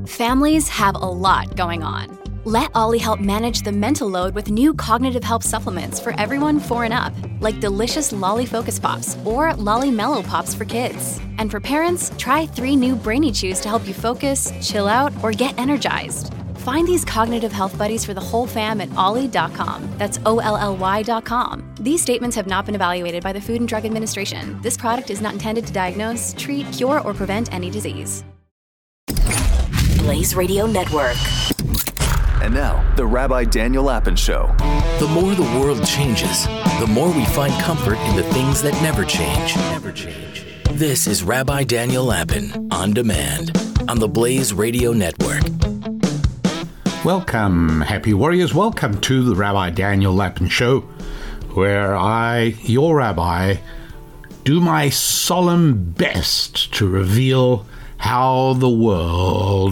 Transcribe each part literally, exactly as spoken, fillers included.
Families have a lot going on. Let Ollie help manage the mental load with new cognitive help supplements for everyone four and up, like delicious Lolly Focus Pops or Lolly Mellow Pops for kids. And for parents, try three new Brainy Chews to help you focus, chill out, or get energized. Find these cognitive health buddies for the whole fam at ollie dot com. That's O L L Y dot com. These statements have not been evaluated by the Food and Drug Administration. This product is not intended to diagnose, treat, cure, or prevent any disease. Blaze Radio Network. And now, the Rabbi Daniel Lapin Show. The more the world changes, the more we find comfort in the things that never change. Never change. This is Rabbi Daniel Lapin, On Demand, on the Blaze Radio Network. Welcome, happy warriors. Welcome to the Rabbi Daniel Lapin Show, where I, your rabbi, do my solemn best to reveal how the world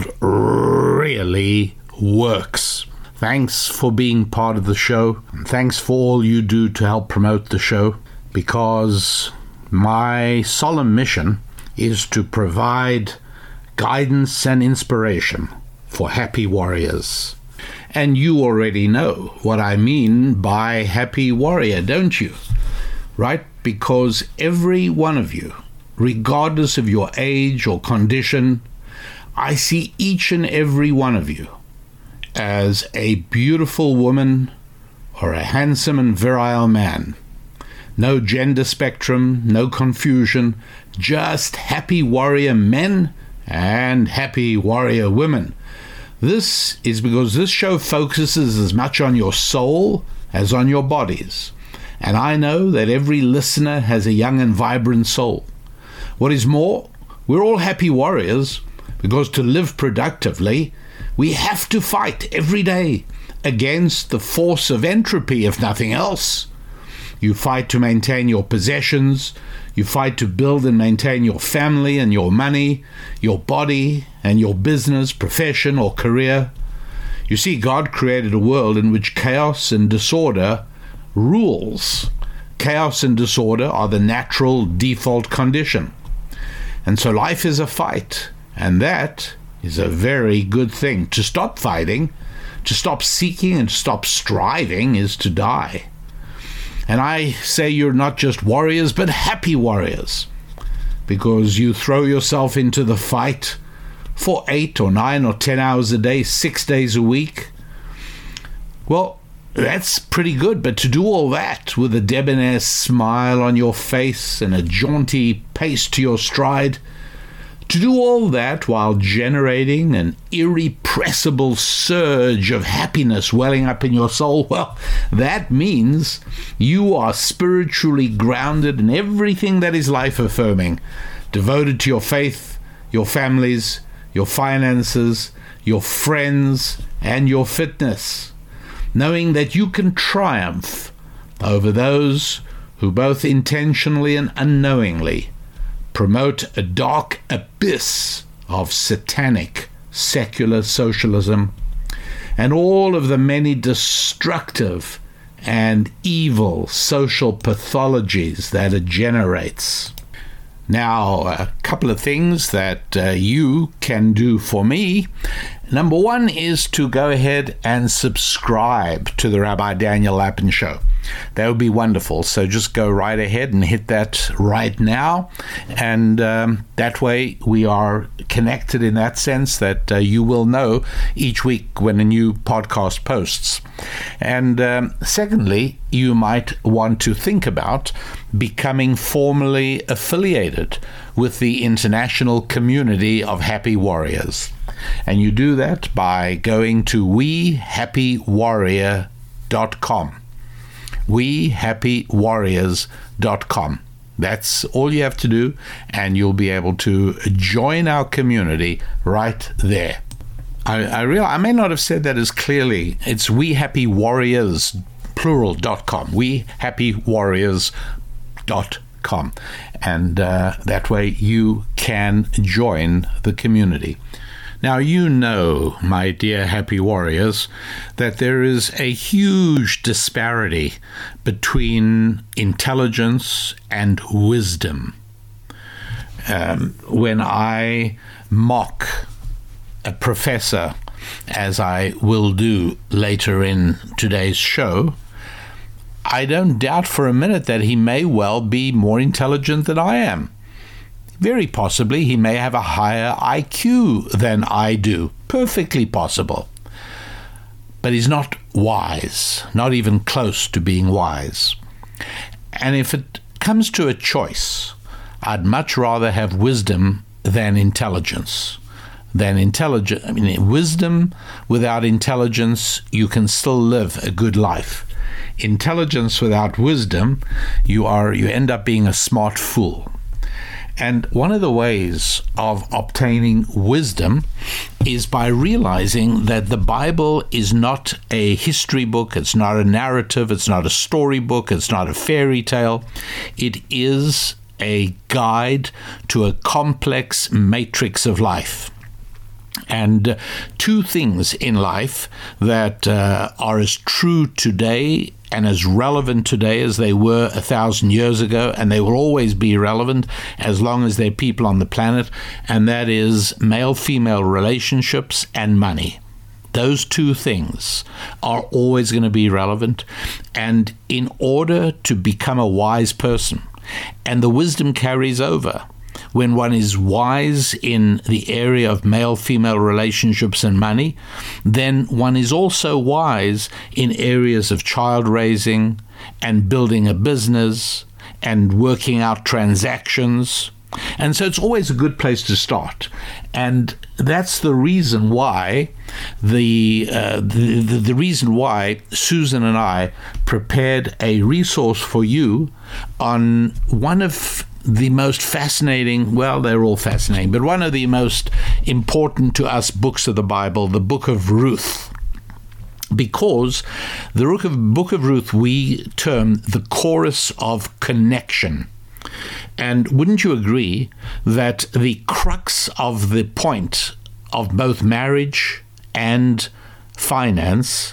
really works. Thanks for being part of the show. Thanks for all you do to help promote the show, because my solemn mission is to provide guidance and inspiration for happy warriors. And you already know what I mean by happy warrior, don't you? Right? Because every one of you, regardless of your age or condition, I see each and every one of you as a beautiful woman or a handsome and virile man. No gender spectrum, no confusion, just happy warrior men and happy warrior women. This is because this show focuses as much on your soul as on your bodies. And I know that every listener has a young and vibrant soul. What is more, we're all happy warriors because to live productively, we have to fight every day against the force of entropy, if nothing else. You fight to maintain your possessions. You fight to build and maintain your family and your money, your body and your business, profession, or career. You see, God created a world in which chaos and disorder rules. Chaos and disorder are the natural default condition. And so life is a fight, and that is a very good thing. To stop fighting, to stop seeking and stop striving is to die. And I say you're not just warriors, but happy warriors, because you throw yourself into the fight for eight or nine or ten hours a day, six days a week. Well, that's pretty good, but to do all that with a debonair smile on your face and a jaunty pace to your stride, to do all that while generating an irrepressible surge of happiness welling up in your soul, well, that means you are spiritually grounded in everything that is life-affirming, devoted to your faith, your families, your finances, your friends, and your fitness, knowing that you can triumph over those who both intentionally and unknowingly promote a dark abyss of satanic secular socialism and all of the many destructive and evil social pathologies that it generates. Now, a couple of things that uh, you can do for me. Number one is to go ahead and subscribe to the Rabbi Daniel Lapin Show. That would be wonderful. So just go right ahead and hit that right now. And um, that way we are connected in that sense that uh, you will know each week when a new podcast posts. And um, secondly, you might want to think about becoming formally affiliated with the international community of happy warriors. And you do that by going to we happy warrior dot com. we happy warriors dot com. That's all you have to do, and you'll be able to join our community right there. I, I realize I may not have said that as clearly. It's we happy warriors, plural, dot com. we happy warriors dot com. And uh, that way you can join the community. Now, you know, my dear happy warriors, that there is a huge disparity between intelligence and wisdom. Um, when I mock a professor, as I will do later in today's show, I don't doubt for a minute that he may well be more intelligent than I am. Very possibly he may have a higher I Q than I do. Perfectly possible. But he's not wise, not even close to being wise. And if it comes to a choice, I'd much rather have wisdom than intelligence. Than intelligence. I mean, wisdom without intelligence, you can still live a good life. Intelligence without wisdom, you are you end up being a smart fool. And one of the ways of obtaining wisdom is by realizing that the Bible is not a history book, it's not a narrative, it's not a storybook, it's not a fairy tale. It is a guide to a complex matrix of life. And uh, two things in life that uh, are as true today and as relevant today as they were a thousand years ago, and they will always be relevant as long as there are people on the planet, and that is male-female relationships and money. Those two things are always going to be relevant, and in order to become a wise person, and the wisdom carries over, when one is wise in the area of male-female relationships and money, then one is also wise in areas of child raising and building a business and working out transactions. And so it's always a good place to start. And that's the reason why the, uh, the, the, the reason why Susan and I prepared a resource for you on one of the most fascinating, well, they're all fascinating, but one of the most important to us books of the Bible, the Book of Ruth. Because the book of, book of Ruth we term the chorus of connection. And wouldn't you agree that the crux of the point of both marriage and finance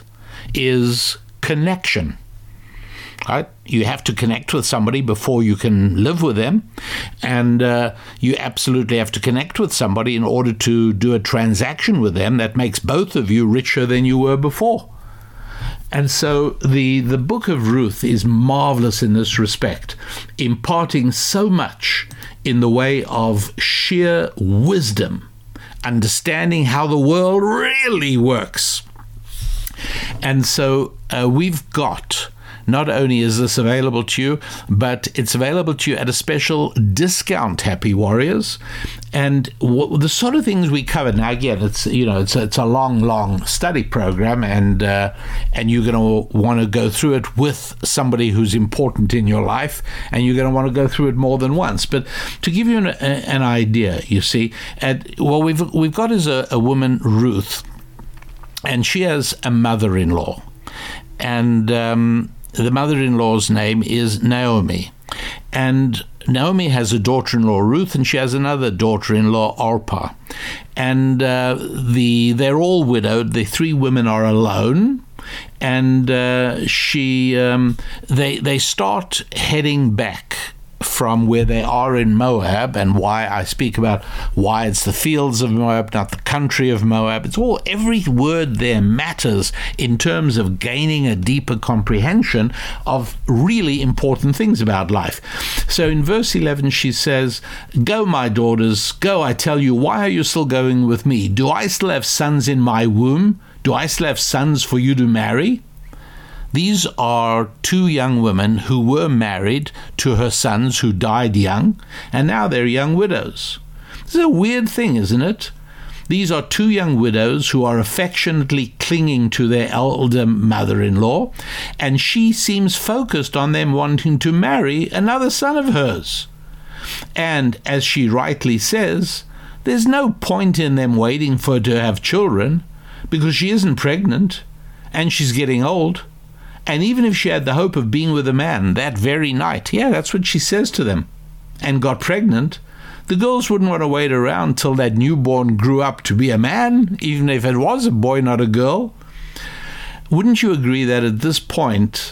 is connection? Right? You have to connect with somebody before you can live with them, and uh, you absolutely have to connect with somebody in order to do a transaction with them that makes both of you richer than you were before. And so the, the book of Ruth is marvelous in this respect, imparting so much in the way of sheer wisdom, understanding how the world really works. And so uh, we've got... Not only is this available to you, but it's available to you at a special discount, Happy Warriors. And w- the sort of things we cover now, again, it's you know it's a, it's a long, long study program, and uh, and you're going to want to go through it with somebody who's important in your life, and you're going to want to go through it more than once. But to give you an, a, an idea, you see, at, well, we've we've got as a, a woman, Ruth, and she has a mother-in-law, and um, the mother-in-law's name is Naomi. And Naomi has a daughter-in-law, Ruth, and she has another daughter-in-law, Orpah. And uh, the they're all widowed. The three women are alone. And uh, she um, they they start heading back from where they are in Moab, and why I speak about why it's the fields of Moab, not the country of Moab. It's all, every word there matters in terms of gaining a deeper comprehension of really important things about life. So in verse eleven, she says, "Go, my daughters, go, I tell you, why are you still going with me? Do I still have sons in my womb? Do I still have sons for you to marry?" These are two young women who were married to her sons who died young, and now they're young widows. This is a weird thing, isn't it? These are two young widows who are affectionately clinging to their elder mother-in-law, and she seems focused on them wanting to marry another son of hers. And, as she rightly says, there's no point in them waiting for her to have children, because she isn't pregnant, and she's getting old. And even if she had the hope of being with a man that very night, yeah, that's what she says to them, and got pregnant, the girls wouldn't want to wait around till that newborn grew up to be a man, even if it was a boy, not a girl. Wouldn't you agree that at this point,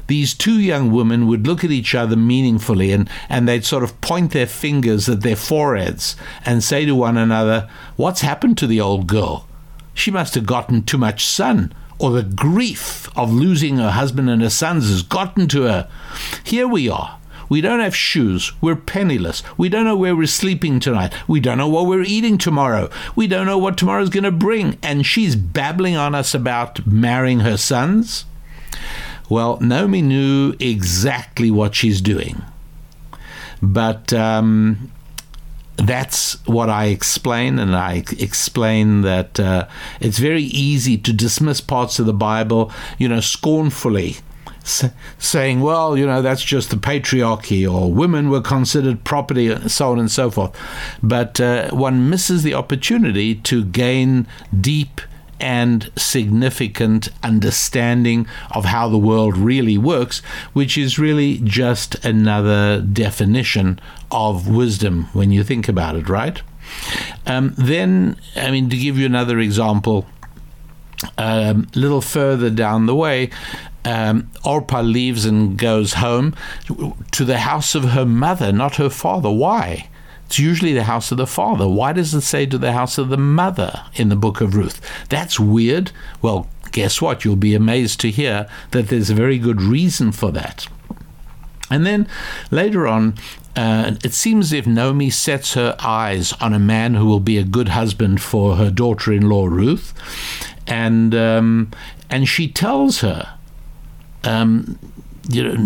these two young women would look at each other meaningfully, and, and they'd sort of point their fingers at their foreheads and say to one another, "What's happened to the old girl? She must have gotten too much sun, or the grief of losing her husband and her sons has gotten to her. Here we are. We don't have shoes. We're penniless. We don't know where we're sleeping tonight. We don't know what we're eating tomorrow. We don't know what tomorrow's going to bring. And she's babbling on us about marrying her sons." Well, Naomi knew exactly what she's doing. But um, that's what I explain, and I explain that uh, it's very easy to dismiss parts of the Bible, you know, scornfully, s- saying, well, you know, that's just the patriarchy, or women were considered property, and so on and so forth. But uh, one misses the opportunity to gain deep and significant understanding of how the world really works, which is really just another definition of wisdom when you think about it, right? Um, then, I mean, to give you another example, a um, little further down the way, um, Orpah leaves and goes home to the house of her mother, not her father. Why? It's usually the house of the father. Why does it say to the house of the mother in the book of Ruth? That's weird. Well, guess what? You'll be amazed to hear that there's a very good reason for that. And then later on, uh, it seems as if Naomi sets her eyes on a man who will be a good husband for her daughter-in-law Ruth, and um, and she tells her, um, you know,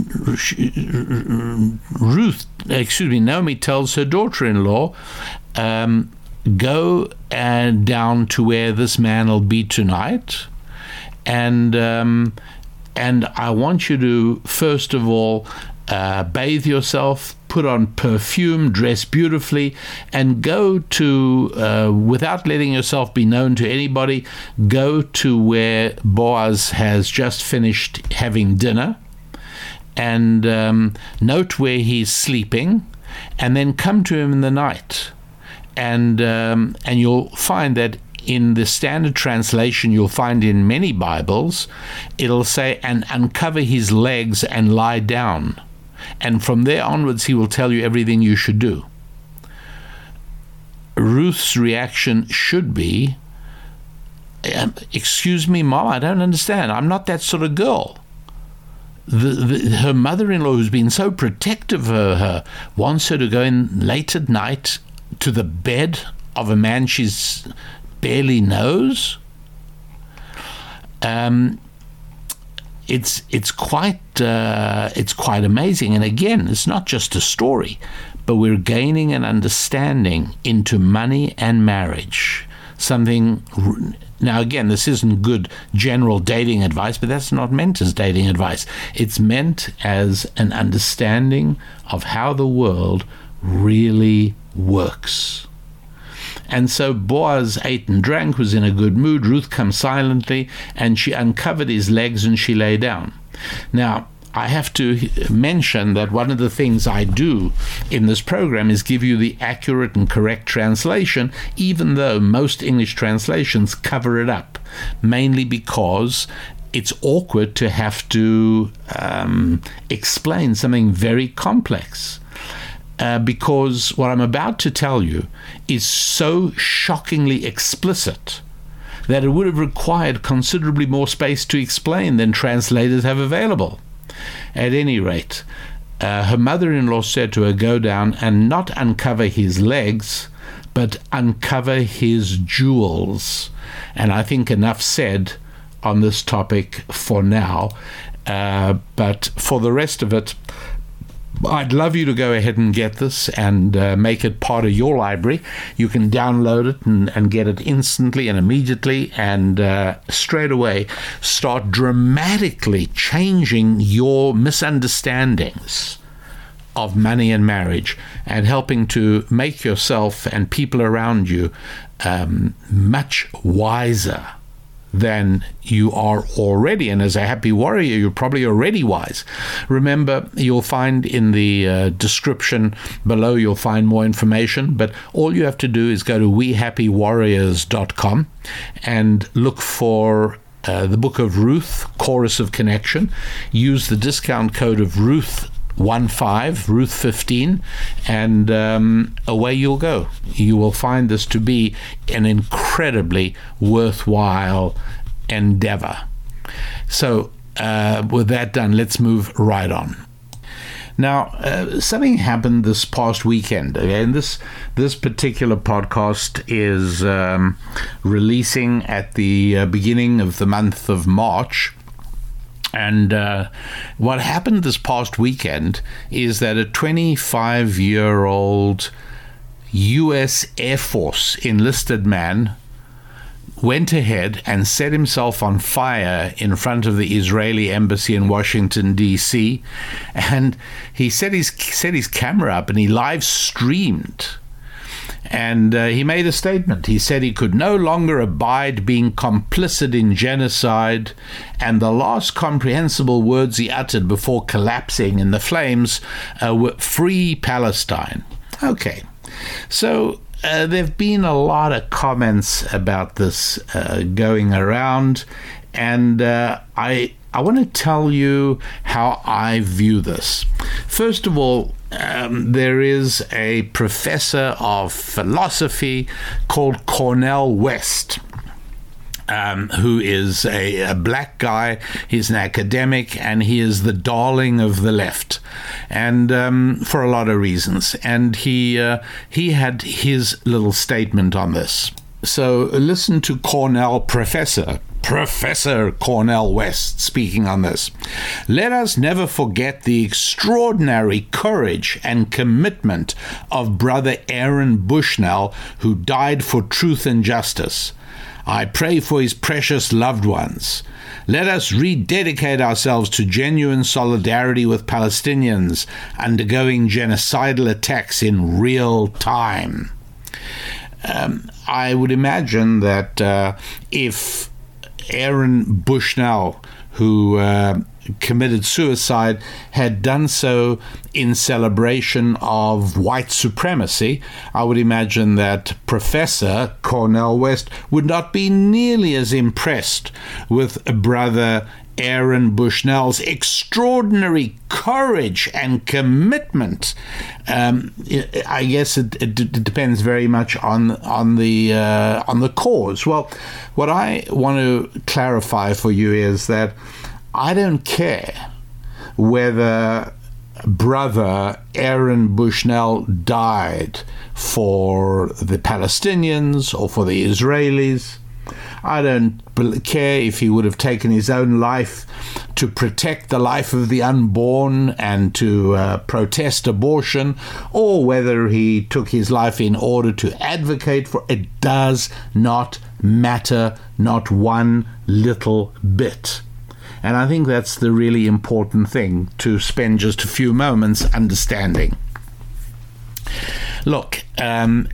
Ruth, excuse me, Naomi tells her daughter-in-law, um, go and down to where this man will be tonight, and um, and I want you to first of all uh, bathe yourself, put on perfume, dress beautifully, and go to, uh, without letting yourself be known to anybody, go to where Boaz has just finished having dinner, and um, note where he's sleeping, and then come to him in the night. And um, and you'll find that in the standard translation, you'll find in many Bibles, it'll say, and uncover his legs and lie down. And from there onwards, he will tell you everything you should do. Ruth's reaction should be, excuse me, Mom, I don't understand. I'm not that sort of girl. The, the, her mother-in-law, who's been so protective of her, wants her to go in late at night to the bed of a man she's barely knows. Um, it's it's quite uh, it's quite amazing. And again, it's not just a story, but we're gaining an understanding into money and marriage. Something. Now, again, this isn't good general dating advice, but that's not meant as dating advice. It's meant as an understanding of how the world really works. And so Boaz ate and drank, was in a good mood. Ruth comes silently, and she uncovered his legs and she lay down. Now, I have to mention that one of the things I do in this program is give you the accurate and correct translation, even though most English translations cover it up, mainly because it's awkward to have to um, explain something very complex. Uh, because what I'm about to tell you is so shockingly explicit that it would have required considerably more space to explain than translators have available. At any rate, uh, her mother-in-law said to her, go down and not uncover his legs, but uncover his jewels. And I think enough said on this topic for now. Uh, but for the rest of it, I'd love you to go ahead and get this and uh, make it part of your library. You can download it and, and get it instantly and immediately, and uh, straight away start dramatically changing your misunderstandings of money and marriage, and helping to make yourself and people around you um, much wiser than you are already. And as a happy warrior, you're probably already wise. Remember, you'll find in the uh, description below, you'll find more information, but all you have to do is go to we happy warriors dot com and look for uh, the book of Ruth, Chorus of Connection. Use the discount code of Ruth one five, Ruth fifteen, and um, away you'll go. You will find this to be an incredibly worthwhile endeavor. So uh, with that done, let's move right on. Now, uh, something happened this past weekend, and this this particular podcast is um, releasing at the uh, beginning of the month of March. And uh, what happened this past weekend is that a twenty-five-year-old U S Air Force enlisted man went ahead and set himself on fire in front of the Israeli embassy in Washington, D C, and he set his set his camera up and he live streamed. And uh, he made a statement. He said he could no longer abide being complicit in genocide, and the last comprehensible words he uttered before collapsing in the flames uh, were "Free Palestine." Okay, so uh, there have been a lot of comments about this uh, going around, and uh, I I want to tell you how I view this. First of all, Um, there is a professor of philosophy called Cornel West, um, who is a, a black guy. He's an academic, and he is the darling of the left, and um, for a lot of reasons. And he uh, he had his little statement on this. So listen to Cornel Professor. Professor Cornel West speaking on this. Let us never forget the extraordinary courage and commitment of Brother Aaron Bushnell, who died for truth and justice. I pray for his precious loved ones. Let us rededicate ourselves to genuine solidarity with Palestinians undergoing genocidal attacks in real time. Um, I would imagine that uh, if Aaron Bushnell, who uh, committed suicide, had done so in celebration of white supremacy, I would imagine that Professor Cornel West would not be nearly as impressed with Brother Aaron Bushnell's extraordinary courage and commitment. Um, I guess it, it, it depends very much on on the uh, on the cause. Well, what I want to clarify for you is that I don't care whether Brother Aaron Bushnell died for the Palestinians or for the Israelis. I don't care if he would have taken his own life to protect the life of the unborn and to uh, protest abortion, or whether he took his life in order to advocate for it. Does not matter, not one little bit. And I think that's the really important thing to spend just a few moments understanding. Look, um,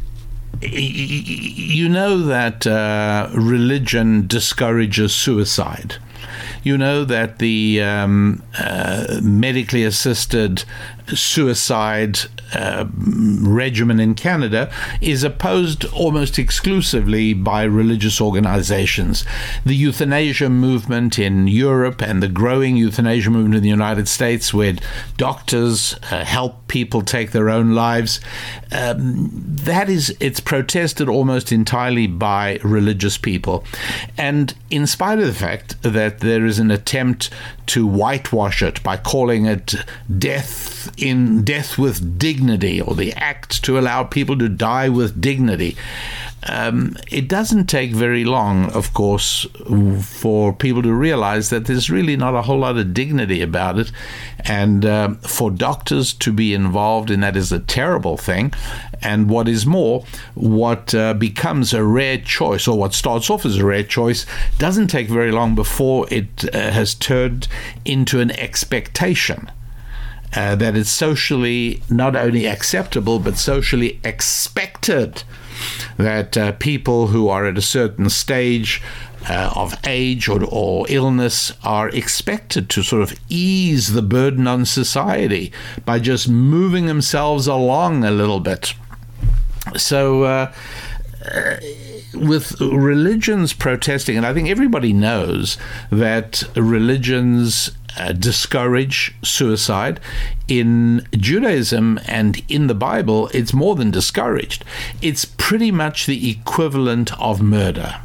you know that uh, religion discourages suicide. You know that the um, uh, medically assisted suicide uh, regimen in Canada is opposed almost exclusively by religious organizations. The euthanasia movement in Europe and the growing euthanasia movement in the United States, where doctors uh, help people take their own lives, um, that is, it's protested almost entirely by religious people. And in spite of the fact that there is an attempt to whitewash it by calling it death in death with dignity, or the act to allow people to die with dignity, um, it doesn't take very long, of course, for people to realize that there's really not a whole lot of dignity about it, and uh, for doctors to be involved in that is a terrible thing. And what is more, what uh, becomes a rare choice, or what starts off as a rare choice, doesn't take very long before it uh, has turned into an expectation. Uh, that it's socially not only acceptable, but socially expected that uh, people who are at a certain stage uh, of age or, or illness are expected to sort of ease the burden on society by just moving themselves along a little bit. So uh, with religions protesting, and I think everybody knows that religions uh, discourage suicide. In Judaism and in the Bible, it's more than discouraged. It's pretty much the equivalent of murder.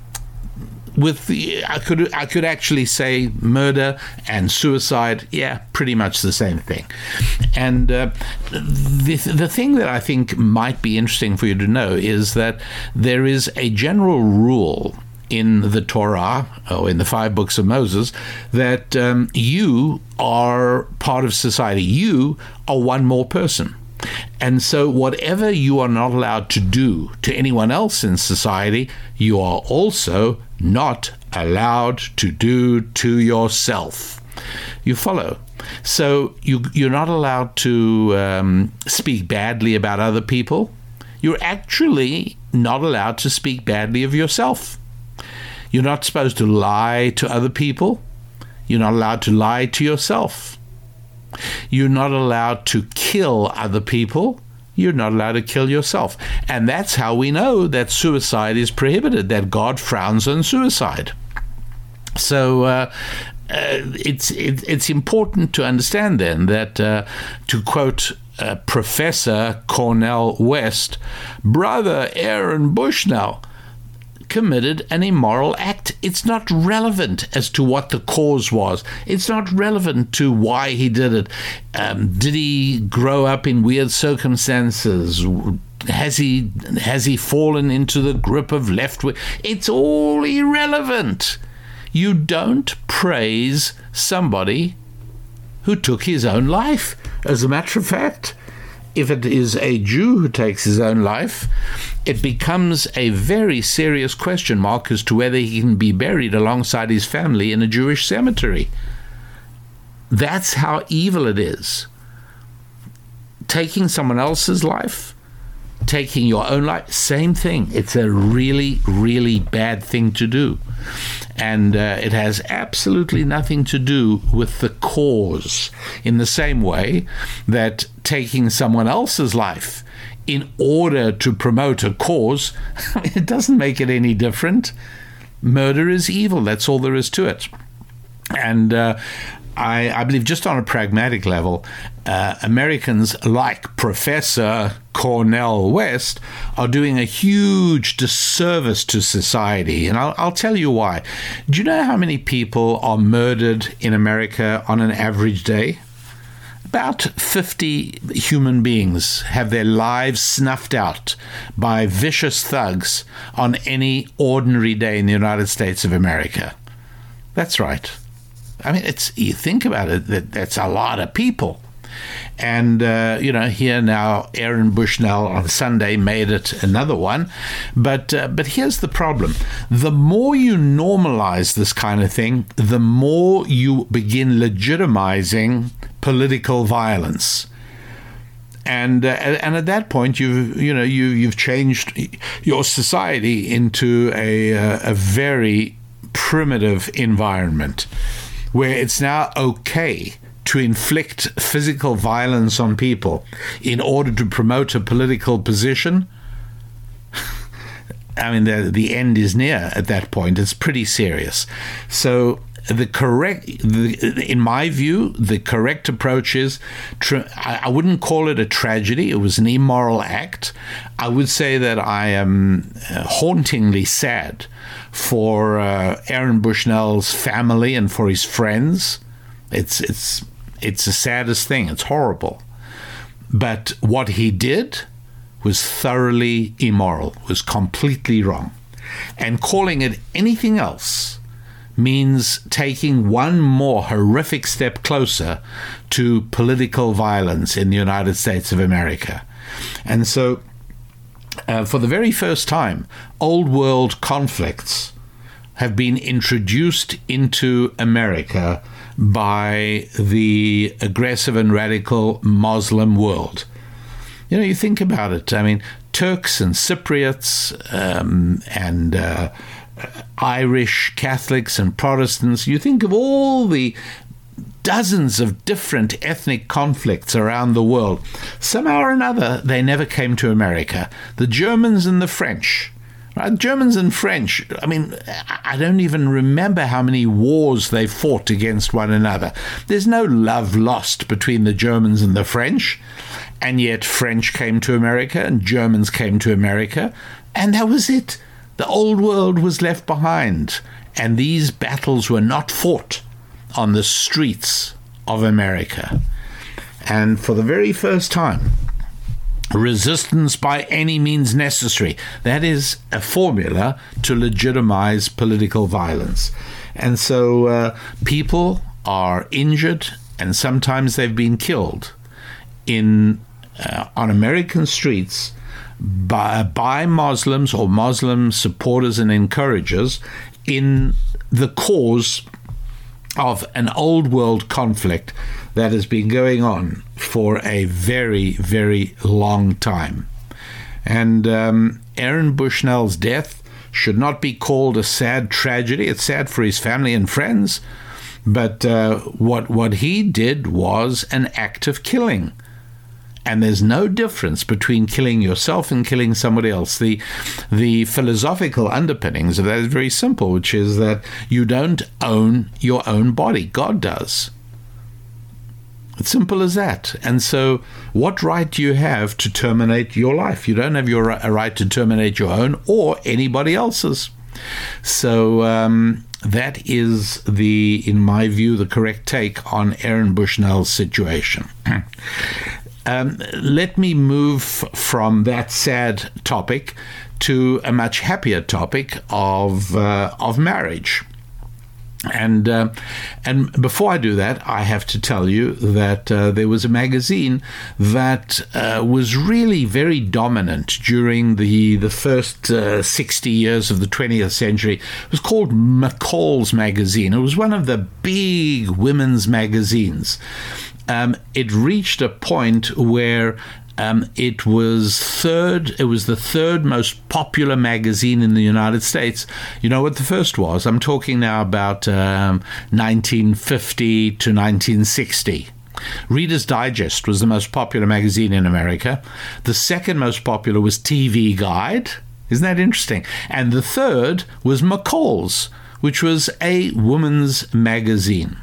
With the, I could I could actually say murder and suicide, yeah, pretty much the same thing. And uh, the the thing that I think might be interesting for you to know is that there is a general rule in the Torah, or in the five books of Moses, that um, you are part of society. You are one more person. And so whatever you are not allowed to do to anyone else in society, you are also not allowed to do to yourself. You follow? So you, you're not allowed to um, speak badly about other people. You're actually not allowed to speak badly of yourself. You're not supposed to lie to other people. You're not allowed to lie to yourself. You're not allowed to kill other people. You're not allowed to kill yourself. And that's how we know that suicide is prohibited, that God frowns on suicide. So uh, uh, it's it, it's important to understand then that, uh, to quote uh, Professor Cornel West, Brother Aaron Bushnell committed an immoral act. It's not relevant as to what the cause was. It's not relevant to why he did it. Um, did he grow up in weird circumstances? Has he has he fallen into the grip of left wing? It's all irrelevant. You don't praise somebody who took his own life. As a matter of fact, if it is a Jew who takes his own life, it becomes a very serious question mark as to whether he can be buried alongside his family in a Jewish cemetery. That's how evil it is. Taking someone else's life, taking your own life, same thing. It's a really, really bad thing to do. And uh, it has absolutely nothing to do with the cause, in the same way that taking someone else's life in order to promote a cause, it doesn't make it any different. Murder is evil. That's all there is to it. And uh, I, I believe just on a pragmatic level, uh, Americans like Professor Cornel West are doing a huge disservice to society. And I'll, I'll tell you why. Do you know how many people are murdered in America on an average day? About fifty human beings have their lives snuffed out by vicious thugs on any ordinary day in the United States of America. That's right. I mean, it's, you think about it, that that's a lot of people. And, uh, you know, here now, Aaron Bushnell on Sunday made it another one. But uh, but here's the problem. The more you normalize this kind of thing, the more you begin legitimizing political violence. And uh, and at that point, you've you know you you've changed your society into a uh, a very primitive environment, where it's now okay to inflict physical violence on people in order to promote a political position. I mean, the the end is near at that point. It's pretty serious. So the correct, the, in my view, the correct approach is, tra- I wouldn't call it a tragedy. It was an immoral act. I would say that I am uh, hauntingly sad for uh, Aaron Bushnell's family and for his friends. It's it's it's the saddest thing. It's horrible. But what he did was thoroughly immoral, was completely wrong. And calling it anything else means taking one more horrific step closer to political violence in the United States of America. And so, uh, for the very first time, old world conflicts have been introduced into America by the aggressive and radical Muslim world. You know, you think about it. I mean, Turks and Cypriots um, and uh, Irish Catholics and Protestants. You think of all the dozens of different ethnic conflicts around the world. Somehow or another, they never came to America. The Germans and the French Right? Germans and French, I mean, I don't even remember how many wars they fought against one another. There's no love lost between the Germans and the French, and yet French came to America and Germans came to America, and that was it. The old world was left behind, and these battles were not fought on the streets of America. And for the very first time, resistance by any means necessary. That is a formula to legitimize political violence. And so uh, people are injured, and sometimes they've been killed in uh, on American streets by, by Muslims or Muslim supporters and encouragers in the cause of an old world conflict that has been going on for a very, very long time. And um, Aaron Bushnell's death should not be called a sad tragedy. It's sad for his family and friends, but uh, what what he did was an act of killing. And there's no difference between killing yourself and killing somebody else. The the philosophical underpinnings of that is very simple, which is that you don't own your own body. God does. It's simple as that. And so what right do you have to terminate your life? You don't have your a right to terminate your own or anybody else's. So um, that is, the, in my view, the correct take on Aaron Bushnell's situation. Um, let me move from that sad topic to a much happier topic of uh, of marriage. And uh, and before I do that, I have to tell you that uh, there was a magazine that uh, was really very dominant during the the first uh, sixty years of the twentieth century. It was called McCall's Magazine. It was one of the big women's magazines. Um, it reached a point where um, it was third. It was the third most popular magazine in the United States. You know what the first was? I'm talking now about um, nineteen fifty to nineteen sixty. Reader's Digest was the most popular magazine in America. The second most popular was T V Guide. Isn't that interesting? And the third was McCall's, which was a woman's magazine.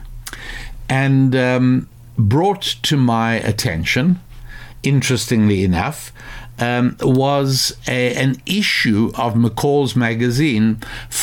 And um, brought to my attention, interestingly enough, um, was a, an issue of McCall's Magazine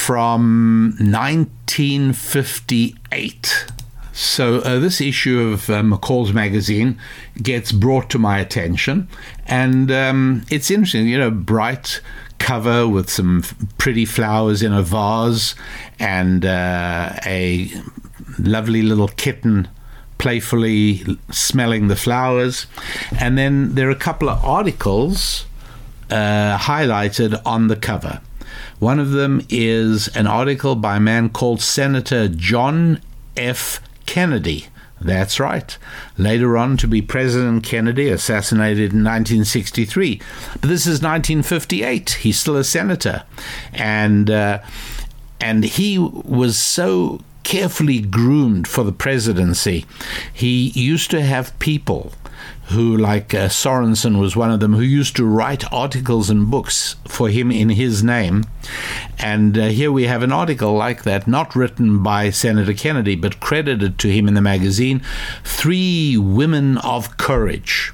from nineteen fifty-eight. So uh, this issue of uh, McCall's Magazine gets brought to my attention, and um, it's interesting, you know, bright cover with some pretty flowers in a vase and uh, a lovely little kitten playfully smelling the flowers. And then there are a couple of articles uh, highlighted on the cover. One of them is an article by a man called Senator John F. Kennedy. That's right. Later on to be President Kennedy, assassinated in nineteen sixty-three. But this is nineteen fifty-eight. He's still a senator. And, uh, and he was so carefully groomed for the presidency. He used to have people who, like uh, Sorensen was one of them, who used to write articles and books for him in his name. And uh, here we have an article like that, not written by Senator Kennedy, but credited to him in the magazine, Three Women of Courage.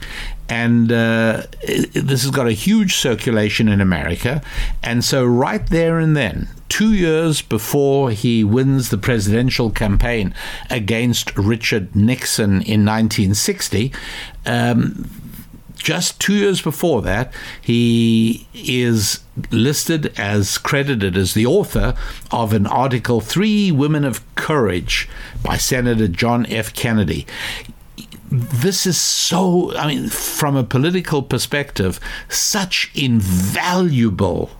And uh, this has got a huge circulation in America. And so right there and then, two years before he wins the presidential campaign against Richard Nixon in nineteen sixty, um, just two years before that, he is listed as credited as the author of an article, Three Women of Courage, by Senator John F. Kennedy. This is so, I mean, from a political perspective, such invaluable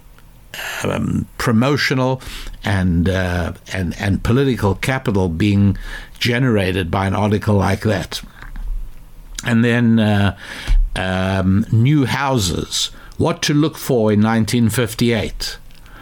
um, promotional and, uh, and and political capital being generated by an article like that. And then uh, um, New Houses, What to Look For in nineteen fifty-eight.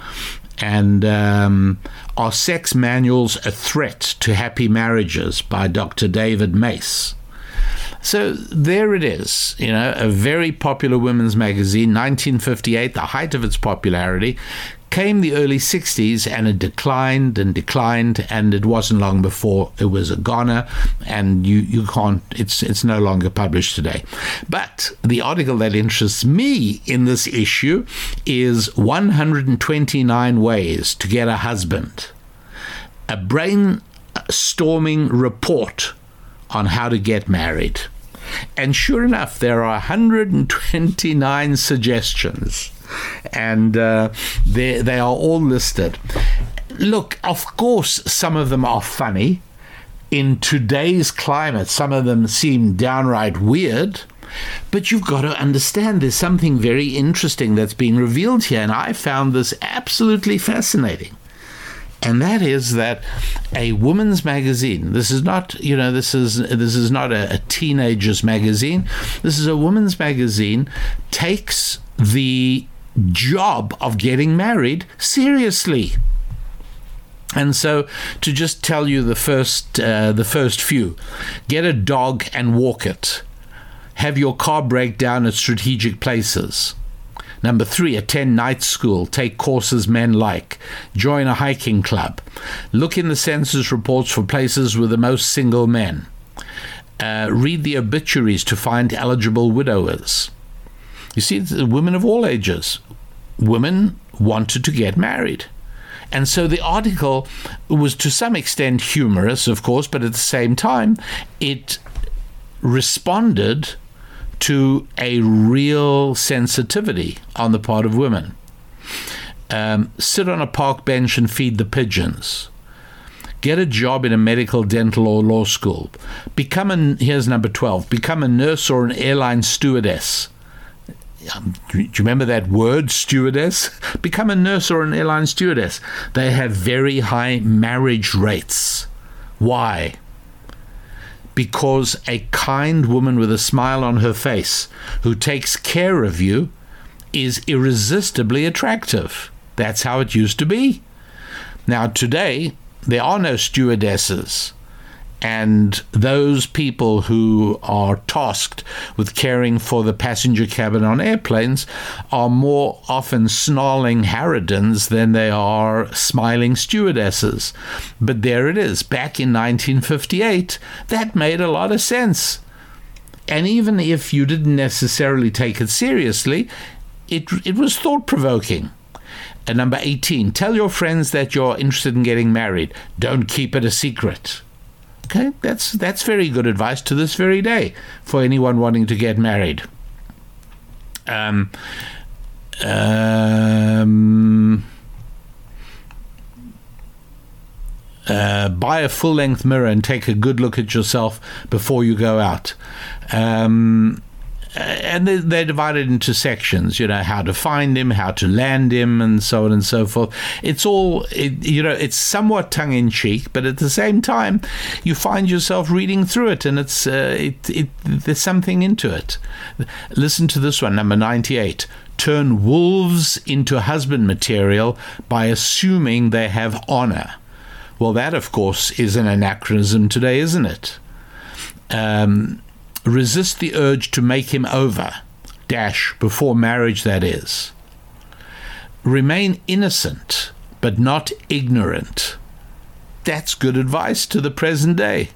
And um, Are Sex Manuals a Threat to Happy Marriages by Doctor David Mace. So there it is, you know, a very popular women's magazine, nineteen fifty-eight, the height of its popularity. Came the early sixties, and it declined and declined, and it wasn't long before it was a goner, and you, you can't, it's it's no longer published today. But the article that interests me in this issue is one hundred twenty-nine ways to get a husband. A brainstorming report on how to get married. And sure enough, there are one hundred twenty-nine suggestions. And uh, they, they are all listed. Look, of course, some of them are funny. In today's climate, some of them seem downright weird. But you've got to understand there's something very interesting that's been revealed here. And I found this absolutely fascinating. And that is that a woman's magazine, this is not, you know, this is this is not a, a teenager's magazine. This is a woman's magazine, takes the job of getting married seriously. And so, to just tell you the first uh, the first few: get a dog and walk it. Have your car break down at strategic places. Number three, attend night school. Take courses men like. Join a hiking club. Look in the census reports for places with the most single men. Uh, read the obituaries to find eligible widowers. You see, it's women of all ages. Women wanted to get married. And so the article was to some extent humorous, of course, but at the same time, it responded to a real sensitivity on the part of women. Um, sit on a park bench and feed the pigeons. Get a job in a medical, dental, or law school. Become a, here's number twelve, become a nurse or an airline stewardess. Um, do you remember that word, stewardess? Become a nurse or an airline stewardess. They have very high marriage rates. Why? Because a kind woman with a smile on her face who takes care of you is irresistibly attractive. That's how it used to be. Now, today, there are no stewardesses. And those people who are tasked with caring for the passenger cabin on airplanes are more often snarling harridans than they are smiling stewardesses. But there it is. Back in nineteen fifty-eight, that made a lot of sense. And even if you didn't necessarily take it seriously, it, it was thought-provoking. And number eighteen, tell your friends that you're interested in getting married. Don't keep it a secret. Okay, that's that's very good advice to this very day for anyone wanting to get married. Um, um, uh, buy a full-length mirror and take a good look at yourself before you go out. Um, and they, they're divided into sections, you know, how to find him, how to land him, and so on and so forth. It's all, it, you know, it's somewhat tongue-in-cheek, but at the same time, you find yourself reading through it, and it's uh, it, it there's something into it. Listen to this one, number ninety-eight. Turn wolves into husband material by assuming they have honor. Well, that, of course, is an anachronism today, isn't it? Um... Resist the urge to make him over, dash, before marriage, that is. Remain innocent, but not ignorant. That's good advice to the present day.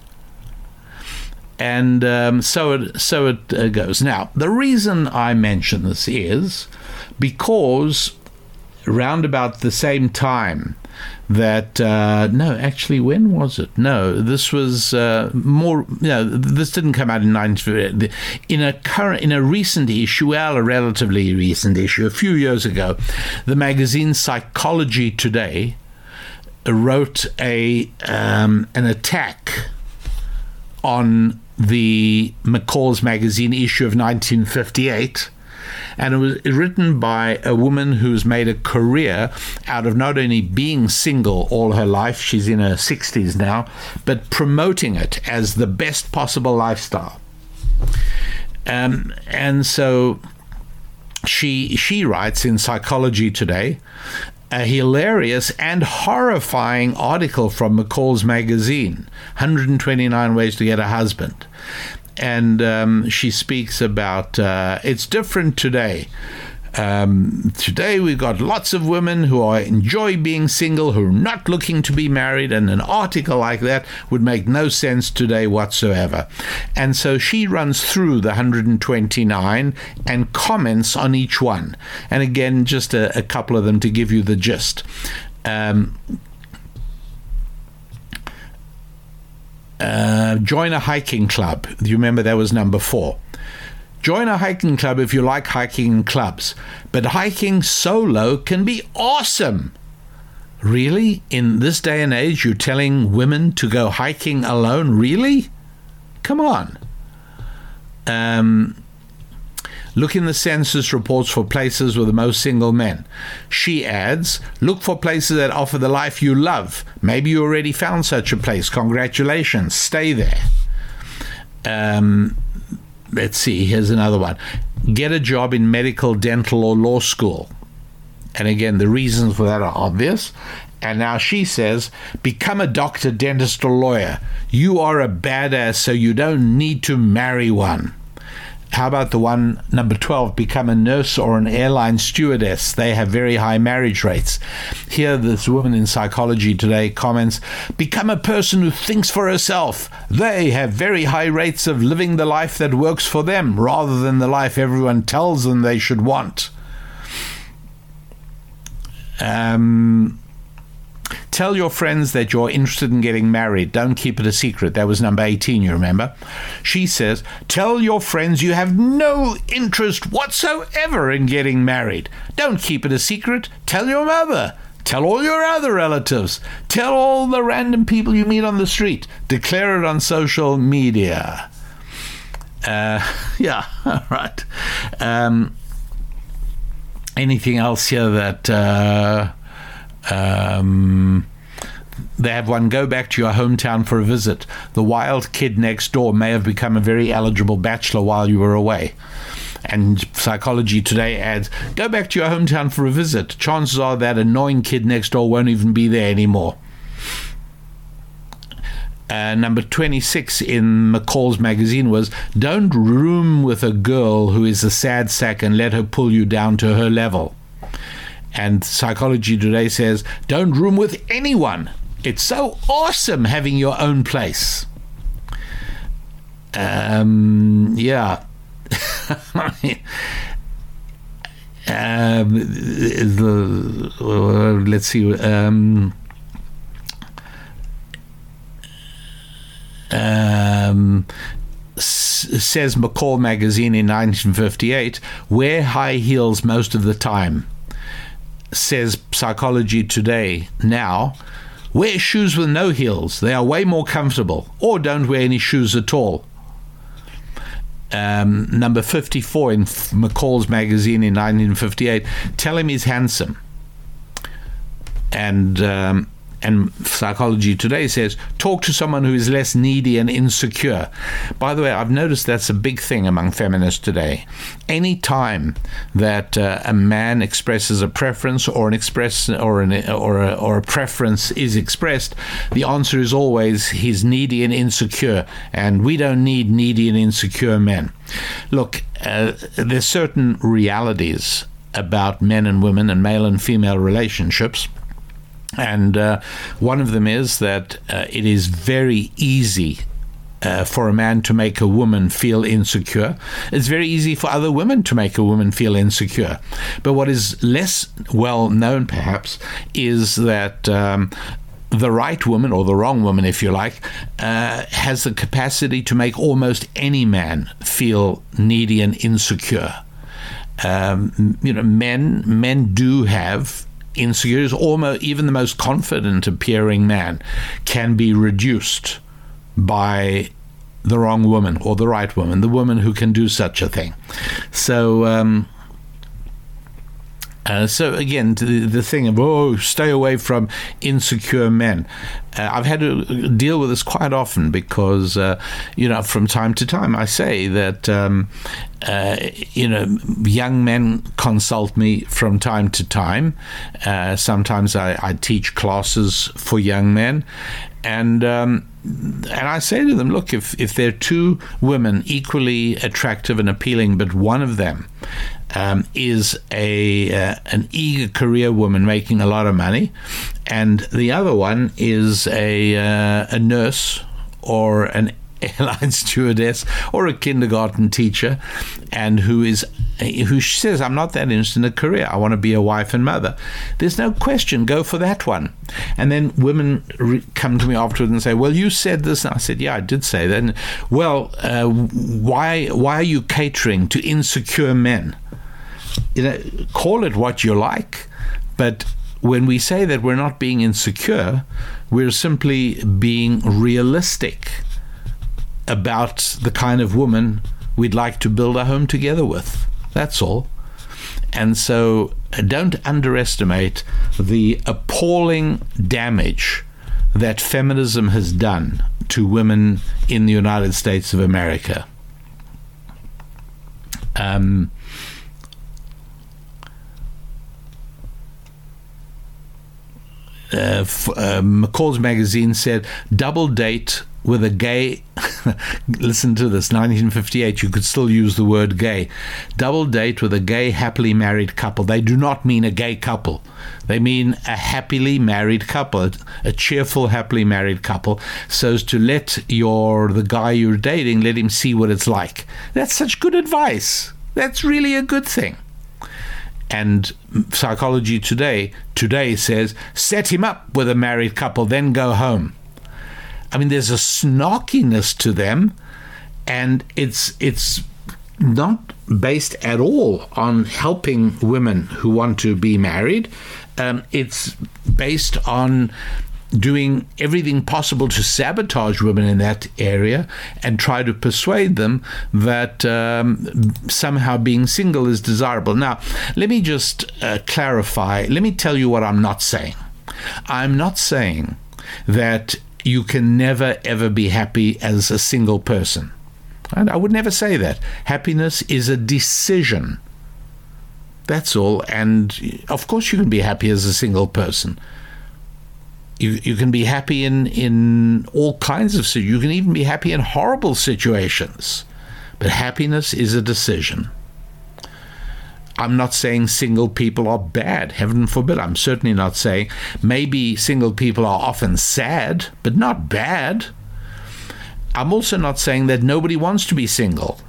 And um, so it, so it uh, goes. Now, the reason I mention this is because around about the same time that uh, no, actually, when was it? No, this was uh, more. You know, this didn't come out in nineteen. In a current, in a recent issue, well, a relatively recent issue, a few years ago, the magazine Psychology Today wrote a um, an attack on the McCall's Magazine issue of nineteen fifty-eight. And it was written by a woman who's made a career out of not only being single all her life, she's in her sixties now, but promoting it as the best possible lifestyle. Um, and so she she writes in Psychology Today a hilarious and horrifying article from McCall's Magazine, one hundred twenty-nine Ways to Get a Husband. and um, she speaks about uh, it's different today. Um, today we've got lots of women who are enjoy being single, who are not looking to be married, and an article like that would make no sense today whatsoever. And so she runs through the one hundred twenty-nine and comments on each one. And again, just a, a couple of them to give you the gist. Um, uh, join a hiking club. You remember that was number four. Join a hiking club if you like hiking in clubs. But hiking solo can be awesome. Really? In this day and age, you're telling women to go hiking alone? Really? Come on. Um, look in the census reports for places with the most single men. She adds, look for places that offer the life you love. Maybe you already found such a place. Congratulations. Stay there. Um... Let's see, here's another one. Get a job in medical, dental, or law school. And again, the reasons for that are obvious. And now she says, become a doctor, dentist, or lawyer. You are a badass, so you don't need to marry one. How about the one, number twelve, become a nurse or an airline stewardess? They have very high marriage rates. Here, this woman in Psychology Today comments, become a person who thinks for herself. They have very high rates of living the life that works for them, rather than the life everyone tells them they should want. Um... Tell your friends that you're interested in getting married. Don't keep it a secret. That was number eighteen, you remember? She says, tell your friends you have no interest whatsoever in getting married. Don't keep it a secret. Tell your mother. Tell all your other relatives. Tell all the random people you meet on the street. Declare it on social media. Uh, yeah, all right. Um, anything else here that... Uh, Um, they have one, go back to your hometown for a visit. The wild kid next door may have become a very eligible bachelor while you were away. And Psychology Today adds, go back to your hometown for a visit. Chances are that annoying kid next door won't even be there anymore. Uh, number twenty-six in McCall's magazine was, don't room with a girl who is a sad sack and let her pull you down to her level. And Psychology Today says, don't room with anyone. It's so awesome having your own place. Um, yeah. um, the, uh, let's see. Um, um, says McCall magazine in nineteen fifty-eight, wear high heels most of the time. Says Psychology Today now, wear shoes with no heels. They are way more comfortable. Or don't wear any shoes at all. Um, number fifty-four in McCall's magazine in nineteen fifty-eight, tell him he's handsome. And um, and Psychology Today says, talk to someone who is less needy and insecure. By the way, I've noticed that's a big thing among feminists today. Any time that uh, a man expresses a preference or an express or an or a, or a preference is expressed, the answer is always he's needy and insecure, and we don't need needy and insecure men. Look, uh, there's certain realities about men and women and male and female relationships. And uh, one of them is that uh, it is very easy uh, for a man to make a woman feel insecure. It's very easy for other women to make a woman feel insecure. But what is less well known, perhaps, is that um, the right woman, or the wrong woman, if you like, uh, has the capacity to make almost any man feel needy and insecure. Um, you know, men men do have insecurities. Almost even the most confident appearing man can be reduced by the wrong woman or the right woman, the woman who can do such a thing. So um, Uh, so again, the, the thing of, oh, stay away from insecure men. Uh, I've had to deal with this quite often because, uh, you know, from time to time I say that, um, uh, you know, young men consult me from time to time. Uh, sometimes I, I teach classes for young men. And um, and I say to them, look, if, if there are two women equally attractive and appealing, but one of them um, is a uh, an eager career woman making a lot of money, and the other one is a uh, a nurse or an airline stewardess or a kindergarten teacher, and who is who says, I'm not that interested in a career, I want to be a wife and mother, there's no question, go for that one. And then women re- come to me afterwards and say, well, you said this, and I said, yeah, I did say that. And, well, uh, why why are you catering to insecure men? You know, call it what you like, but when we say that we're not being insecure, we're simply being realistic about the kind of woman we'd like to build a home together with. That's all. And so don't underestimate the appalling damage that feminism has done to women in the United States of America. Um, uh, f- uh, McCall's Magazine said, double date with a gay, listen to this, nineteen fifty-eight, you could still use the word gay. Double date with a gay, happily married couple. They do not mean a gay couple. They mean a happily married couple, a cheerful, happily married couple, so as to let your the guy you're dating, let him see what it's like. That's such good advice. That's really a good thing. And Psychology Today, today says, set him up with a married couple, then go home. I mean, there's a snarkiness to them, and it's it's not based at all on helping women who want to be married. Um, it's based on doing everything possible to sabotage women in that area and try to persuade them that um, somehow being single is desirable. Now, let me just uh, clarify. Let me tell you what I'm not saying. I'm not saying that you can never, ever be happy as a single person. Right? I would never say that. Happiness is a decision. That's all. And of course you can be happy as a single person. You you can be happy in, in all kinds of situations. You can even be happy in horrible situations. But happiness is a decision. I'm not saying single people are bad, heaven forbid. I'm certainly not saying. Maybe single people are often sad, but not bad. I'm also not saying that nobody wants to be single.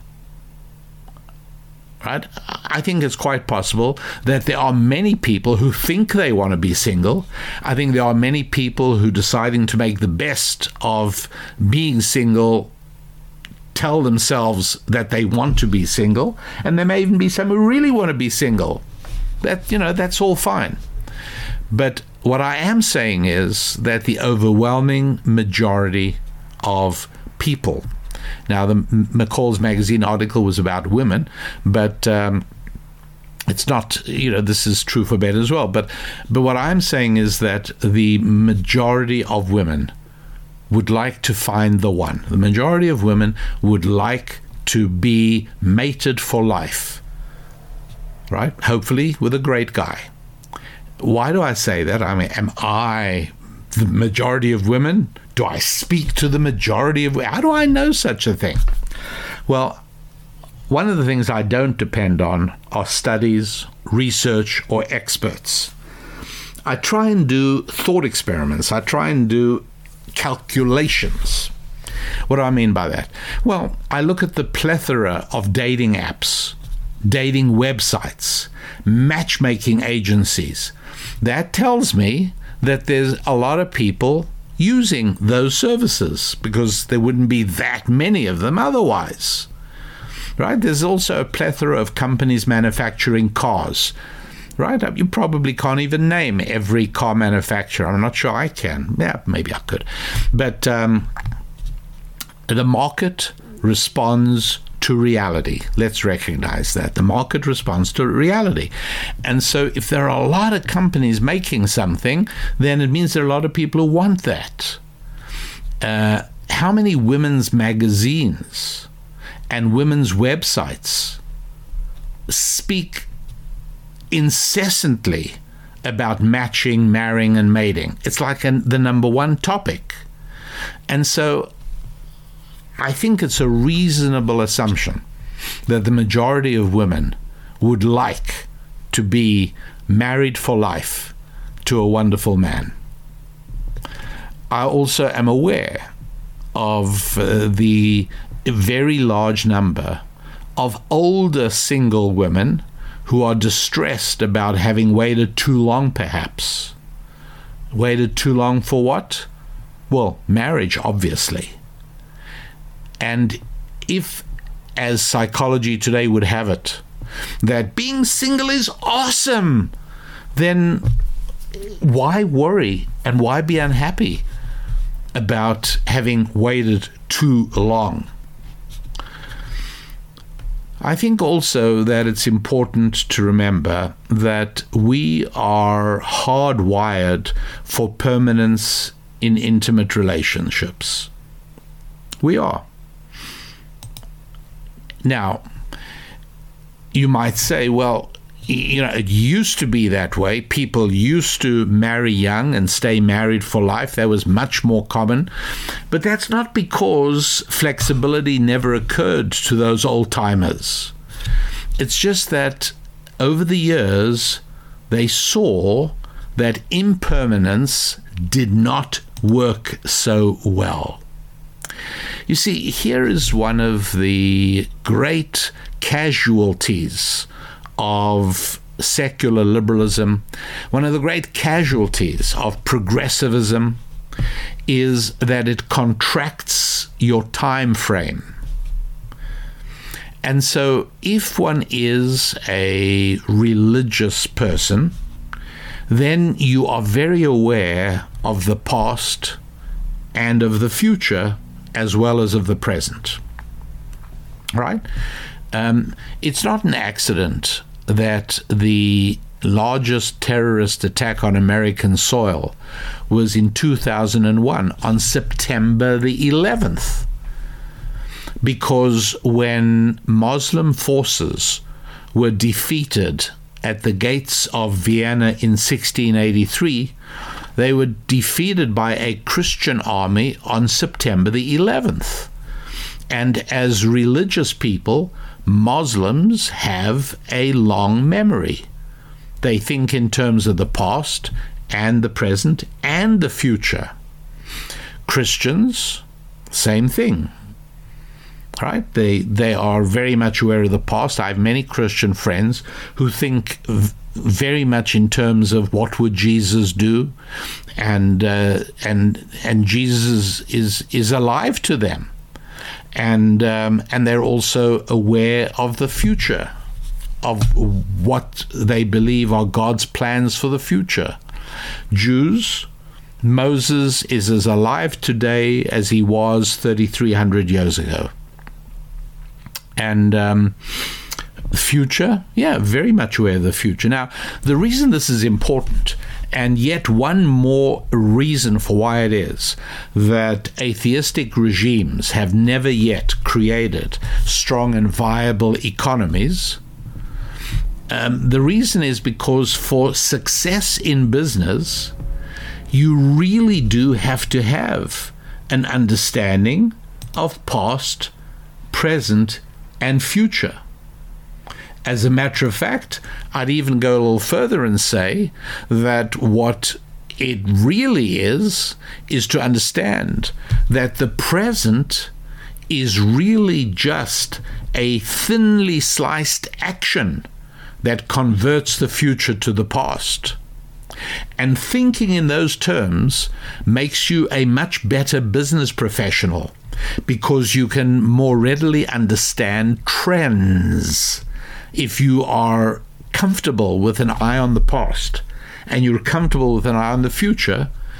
Right? I think it's quite possible that there are many people who think they want to be single. I think there are many people who, deciding to make the best of being single, tell themselves that they want to be single, and there may even be some who really want to be single. That, you know, that's all fine. But what I am saying is that the overwhelming majority of people, now the McCall's Magazine article was about women, but um, it's not, you know, this is true for men as well. But but what I'm saying is that the majority of women would like to find the one. The majority of women would like to be mated for life, right? Hopefully with a great guy. Why do I say that? I mean, am I the majority of women? Do I speak to the majority of women? How do I know such a thing? Well, one of the things I don't depend on are studies, research, or experts. I try and do thought experiments. I try and do calculations. What do I mean by that? Well, I look at the plethora of dating apps, dating websites, matchmaking agencies. That tells me that there's a lot of people using those services because there wouldn't be that many of them otherwise. Right? There's also a plethora of companies manufacturing cars. Right? You probably can't even name every car manufacturer. I'm not sure I can. Yeah, maybe I could. But um, the market responds to reality. Let's recognize that. The market responds to reality. And so if there are a lot of companies making something, then it means there are a lot of people who want that. Uh, how many women's magazines and women's websites speak incessantly about matching, marrying, and mating? It's like an, the number one topic. And so I think it's a reasonable assumption that the majority of women would like to be married for life to a wonderful man. I also am aware of uh, the very large number of older single women who are distressed about having waited too long, perhaps. Waited too long for what? Well, marriage, obviously. And if, as psychology today would have it, that being single is awesome, then why worry and why be unhappy about having waited too long? I think also that it's important to remember that we are hardwired for permanence in intimate relationships. We are. Now, you might say, well, you know, it used to be that way. People used to marry young and stay married for life. That was much more common. But that's not because flexibility never occurred to those old-timers. It's just that over the years, they saw that impermanence did not work so well. You see, here is one of the great casualties of secular liberalism. One of the great casualties of progressivism is that it contracts your time frame. And so if one is a religious person, then you are very aware of the past and of the future as well as of the present. Right? Um, it's not an accident that the largest terrorist attack on American soil was in two thousand one on September the eleventh. Because when Muslim forces were defeated at the gates of Vienna in sixteen eighty-three, they were defeated by a Christian army on September the eleventh. And as religious people, Muslims have a long memory. They think in terms of the past and the present and the future. Christians, same thing. Right? They they are very much aware of the past. I have many Christian friends who think v- very much in terms of what would Jesus do, and uh, and and Jesus is is alive to them. And um, and they're also aware of the future, of what they believe are God's plans for the future. Jews, Moses is as alive today as he was thirty-three hundred years ago. And um, future, yeah, very much aware of the future. Now, the reason this is important, and yet one more reason for why it is that atheistic regimes have never yet created strong and viable economies, um, the reason is because for success in business, you really do have to have an understanding of past, present, and future. As a matter of fact, I'd even go a little further and say that what it really is, is to understand that the present is really just a thinly sliced action that converts the future to the past. And thinking in those terms makes you a much better business professional, because you can more readily understand trends. If you are comfortable with an eye on the past and you're comfortable with an eye on the future,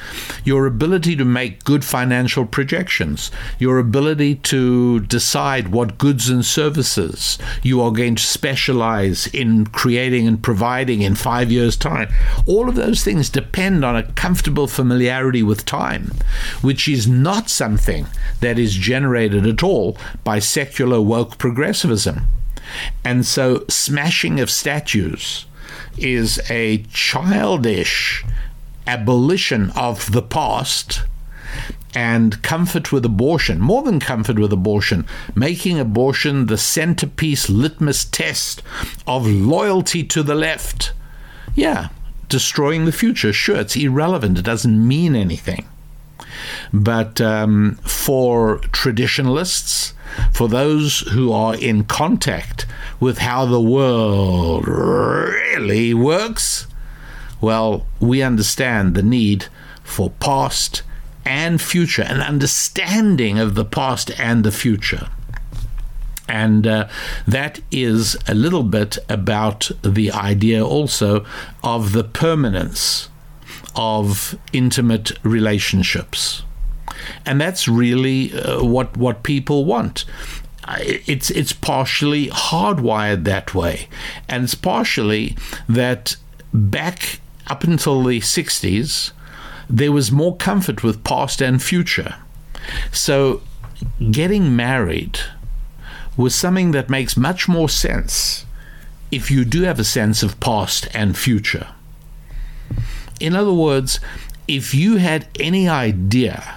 Your ability to make good financial projections, your ability to decide what goods and services you are going to specialize in creating and providing in five years' time. All of those things depend on a comfortable familiarity with time, which is not something that is generated at all by secular woke progressivism. And so smashing of statues is a childish abolition of the past, and comfort with abortion, more than comfort with abortion, making abortion the centerpiece litmus test of loyalty to the left. Yeah, destroying the future. Sure, it's irrelevant. It doesn't mean anything. But um, for traditionalists, for those who are in contact with how the world really works, well, we understand the need for past and future, an understanding of the past and the future. And uh, that is a little bit about the idea also of the permanence of intimate relationships. And that's really uh, what what people want. It's it's partially hardwired that way. And it's partially that back up until the sixties, there was more comfort with past and future. So getting married was something that makes much more sense if you do have a sense of past and future. In other words, if you had any idea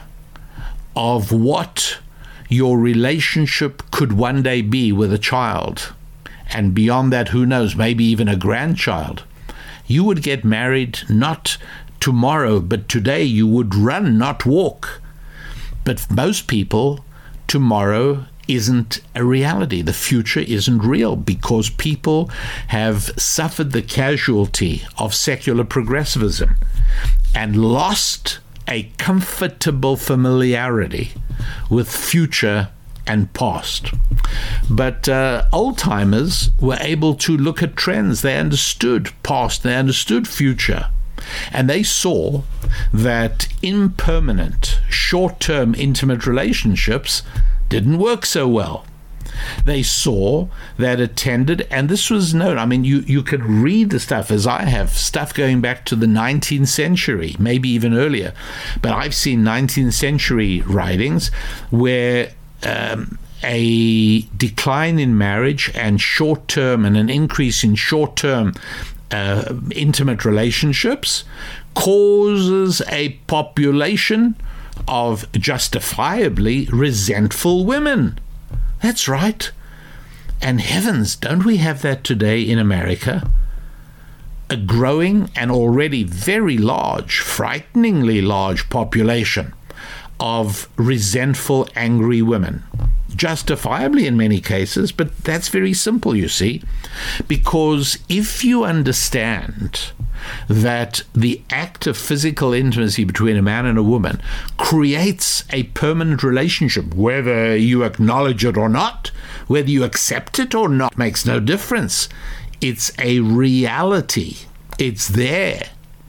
of what your relationship could one day be with a child, and beyond that, who knows, maybe even a grandchild, you would get married not tomorrow, but today. You would run, not walk. But most people, tomorrow isn't a reality. The future isn't real because people have suffered the casualty of secular progressivism and lost a comfortable familiarity with future and past. But uh, old-timers were able to look at trends. They understood past, they understood future, and they saw that impermanent, short-term intimate relationships didn't work so well. They saw that it tended, and this was known, I mean, you, you could read the stuff, as I have, stuff going back to the nineteenth century, maybe even earlier, but I've seen nineteenth century writings where um, a decline in marriage and short-term, and an increase in short-term uh, intimate relationships causes a population of justifiably resentful women. That's right. And heavens, don't we have that today in America? A growing and already very large, frighteningly large population of resentful, angry women. Justifiably in many cases, but that's very simple, you see. Because if you understand that the act of physical intimacy between a man and a woman creates a permanent relationship, whether you acknowledge it or not, whether you accept it or not, makes no difference. It's a reality. It's there.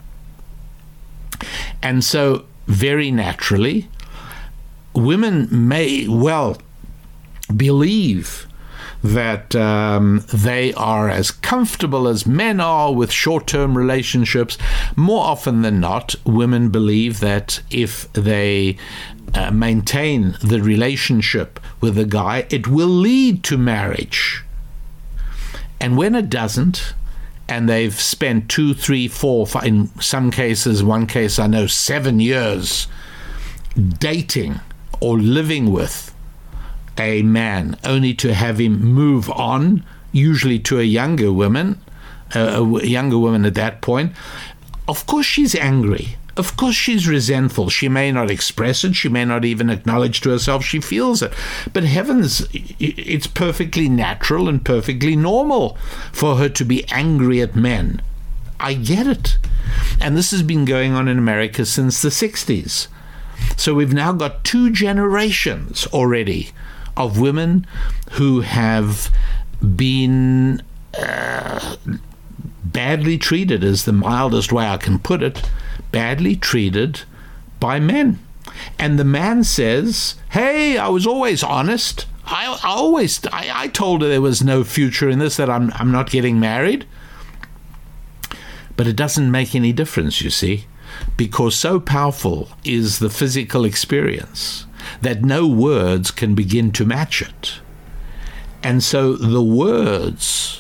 And so, very naturally, women may well believe that um, they are as comfortable as men are with short-term relationships. More often than not, women believe that if they uh, maintain the relationship with a guy, it will lead to marriage. And when it doesn't, and they've spent two, three, four, five, in some cases, one case I know, seven years dating or living with a man, only to have him move on, usually to a younger woman, uh, a younger woman at that point. Of course she's angry. Of course she's resentful. She may not express it. She may not even acknowledge to herself she feels it. But heavens, it's perfectly natural and perfectly normal for her to be angry at men. I get it. And this has been going on in America since the sixties. So we've now got two generations already of women who have been uh, badly treated, is the mildest way I can put it, badly treated by men. And the man says, hey, I was always honest. I, I always, I, I told her there was no future in this, that I'm, I'm not getting married. But it doesn't make any difference, you see, because so powerful is the physical experience that no words can begin to match it. And so the words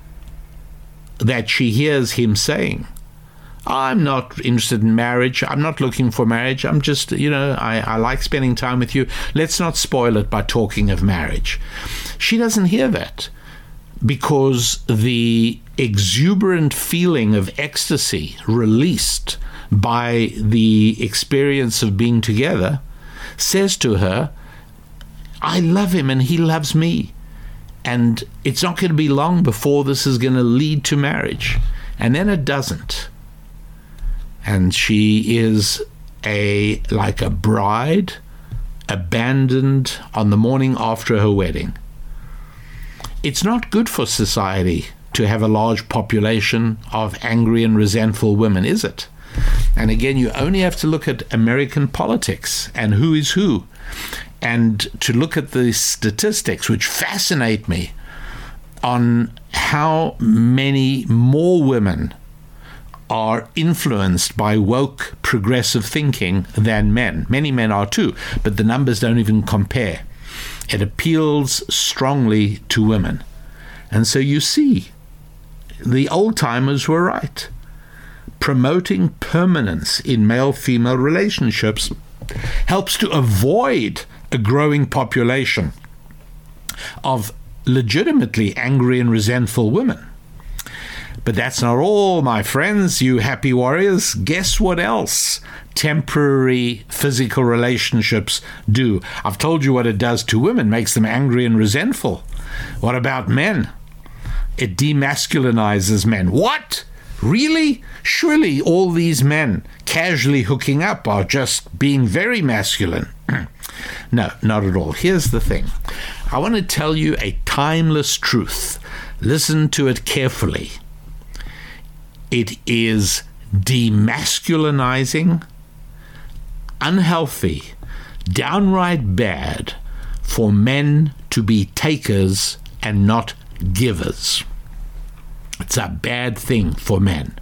that she hears him saying, I'm not interested in marriage, I'm not looking for marriage, I'm just, you know, I, I like spending time with you, let's not spoil it by talking of marriage. She doesn't hear that, because the exuberant feeling of ecstasy released by the experience of being together says to her, I love him and he loves me, and it's not going to be long before this is going to lead to marriage. And then it doesn't. And she is a like a bride abandoned on the morning after her wedding. It's not good for society to have a large population of angry and resentful women, is it? And again, you only have to look at American politics and who is who, and to look at the statistics, which fascinate me, on how many more women are influenced by woke progressive thinking than men. Many men are too, but the numbers don't even compare. It appeals strongly to women. And so you see, the old-timers were right. Promoting permanence in male-female relationships helps to avoid a growing population of legitimately angry and resentful women. But that's not all, my friends, you happy warriors. Guess what else temporary physical relationships do? I've told you what it does to women, makes them angry and resentful. What about men? It demasculinizes men. What? Really? Surely all these men casually hooking up are just being very masculine. No, not at all. Here's the thing. I want to tell you a timeless truth. Listen to it carefully. It is demasculinizing, unhealthy, downright bad for men to be takers and not givers. It's a bad thing for men.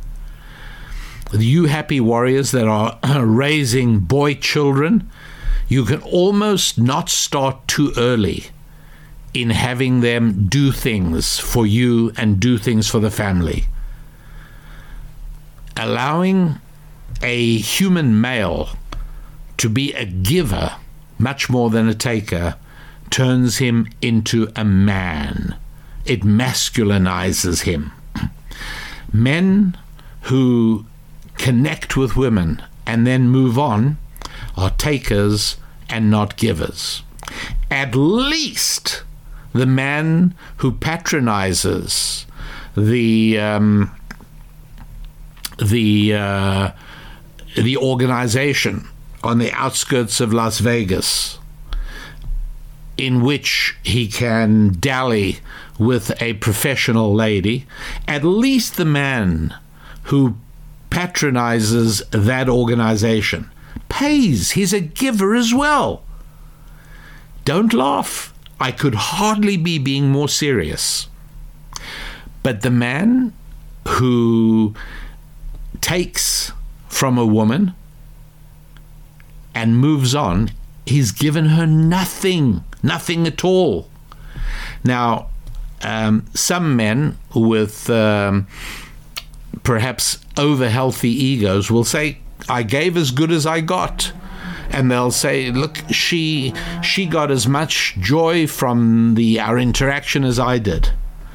You happy warriors that are raising boy children, you can almost not start too early in having them do things for you and do things for the family. Allowing a human male to be a giver much more than a taker turns him into a man. It masculinizes him. Men who connect with women and then move on are takers and not givers. At least the man who patronizes the um, the uh, the organization on the outskirts of Las Vegas, in which he can dally with a professional lady, at least the man who patronizes that organization pays. He's a giver as well. Don't laugh. I could hardly be being more serious. But the man who takes from a woman and moves on, he's given her nothing, nothing at all. Now, um, some men with um, perhaps over-healthy egos will say, I gave as good as I got. And they'll say, look, she she got as much joy from the our interaction as I did.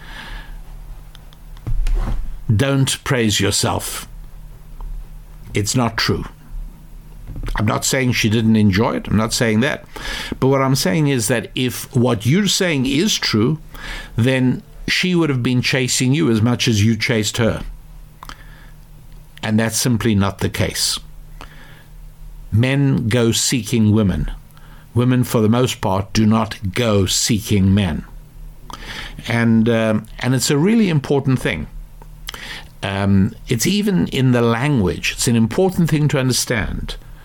Don't praise yourself. It's not true. I'm not saying she didn't enjoy it. I'm not saying that. But what I'm saying is that if what you're saying is true, then she would have been chasing you as much as you chased her. And that's simply not the case. Men go seeking women. Women, for the most part, do not go seeking men. And um, and it's a really important thing. Um, it's even in the language. It's an important thing to understand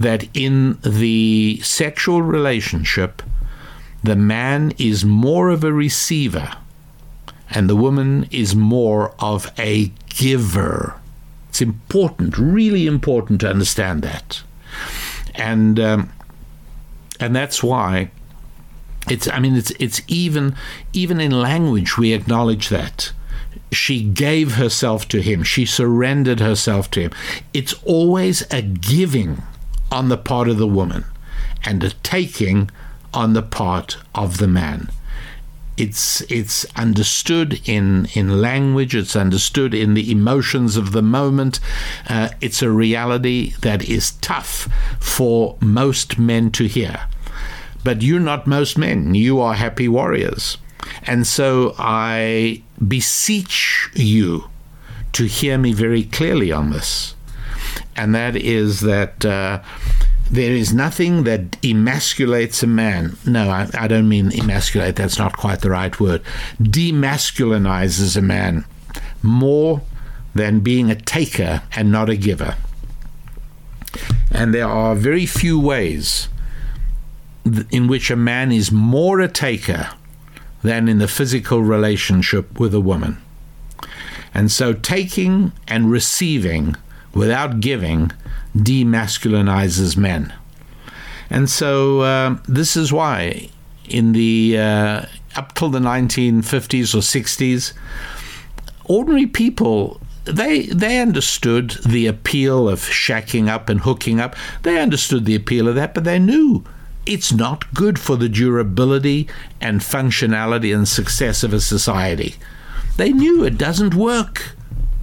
that in the sexual relationship, the man is more of a receiver and the woman is more of a giver. It's important, really important to understand that. And um, and that's why it's, I mean, it's it's even even in language we acknowledge that. She gave herself to him. She surrendered herself to him. It's always a giving on the part of the woman and a taking on the part of the man. It's it's understood in, in language. It's understood in the emotions of the moment. Uh, it's a reality that is tough for most men to hear. But you're not most men. You are happy warriors. And so I beseech you to hear me very clearly on this. And that is that uh, there is nothing that emasculates a man. No, I, I don't mean emasculate. That's not quite the right word. Demasculinizes a man more than being a taker and not a giver. And there are very few ways in which a man is more a taker than in the physical relationship with a woman. And so taking and receiving without giving demasculinizes men. And so uh, this is why in the uh, up till the nineteen fifties or sixties, ordinary people, they they understood the appeal of shacking up and hooking up. They understood the appeal of that, but they knew it's not good for the durability and functionality and success of a society. They knew it doesn't work.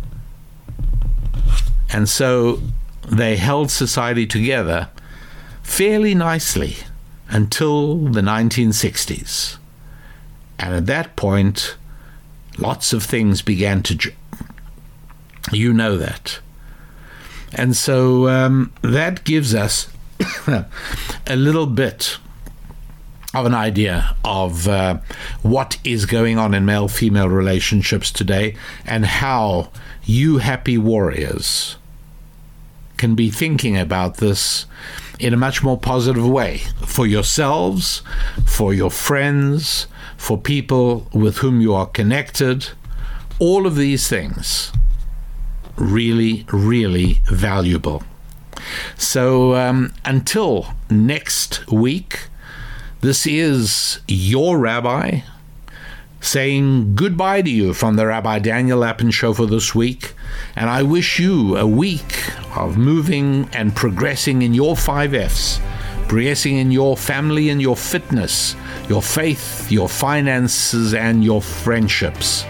And so they held society together fairly nicely until the nineteen sixties. And at that point, lots of things began to... Ju- you know that. And so um, that gives us a little bit of an idea of uh, what is going on in male-female relationships today and how you happy warriors can be thinking about this in a much more positive way for yourselves, for your friends, for people with whom you are connected. All of these things really, really valuable. So um, until next week, this is your rabbi saying goodbye to you from the Rabbi Daniel Lapin Show for this week. And I wish you a week of moving and progressing in your five F's, progressing in your family and your fitness, your faith, your finances, and your friendships.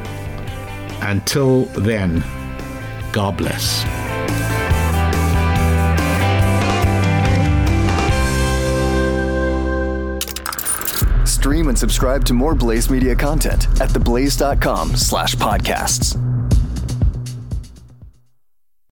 Until then, God bless. Stream and subscribe to more Blaze Media content at theblaze dot com slash podcasts.